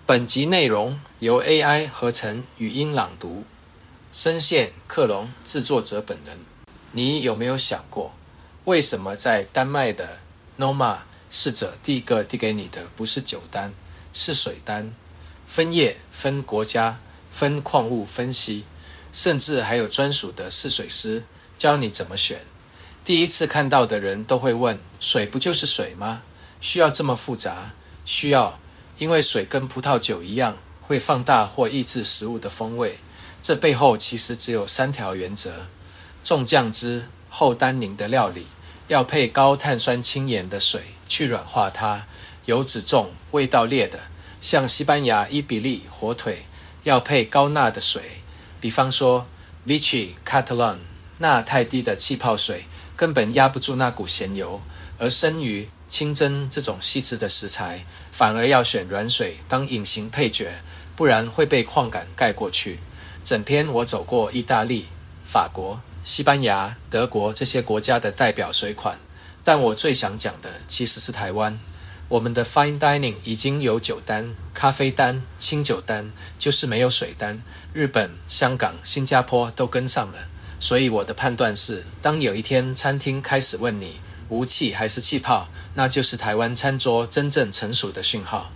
本集内容由 AI 合成语音朗读，声线克隆制作者本人。你有没有想过，为什么在丹麦的 Noma 试者第一个递给你的不是酒单，是水单？分业、分国家、分矿物分析，甚至还有专属的试水师教你怎么选。第一次看到的人都会问，水不就是水吗？需要这么复杂？需要，因为水跟葡萄酒一样，会放大或抑制食物的风味。这背后其实只有3条原则：重酱汁、厚单宁的料理要配高碳酸氢盐的水去软化它；油脂重、味道烈的，像西班牙伊比利火腿，要配高钠的水，比方说 Vichy Catalan， 钠太低的气泡水根本压不住那股咸油，而生鱼、清蒸这种细致的食材，反而要选软水当隐形配角，不然会被矿感盖过去。整篇我走过意大利、法国、西班牙、德国这些国家的代表水款，但我最想讲的其实是台湾。我们的 Fine Dining 已经有酒单、咖啡单、清酒单，就是没有水单。日本、香港、新加坡都跟上了。所以我的判断是，当有一天餐厅开始问你无气还是气泡，那就是台湾餐桌真正成熟的讯号。